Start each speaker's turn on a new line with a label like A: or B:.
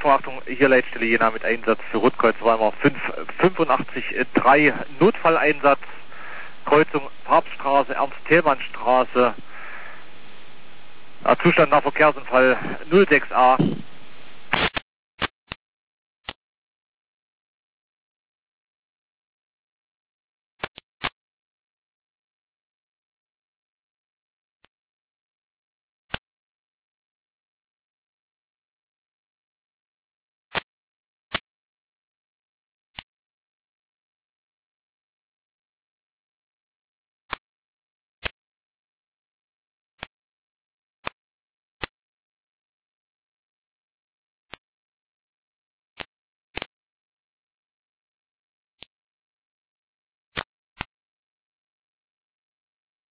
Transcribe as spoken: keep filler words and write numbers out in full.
A: Achtung, Achtung, hier Leitstelle Jena mit Einsatz für Rundkreuz Weimar fünf fünfundachtzig drei, Notfalleinsatz, Kreuzung Papststraße, Ernst-Thälmann-Straße, Zustand nach Verkehrsunfall null sechs a.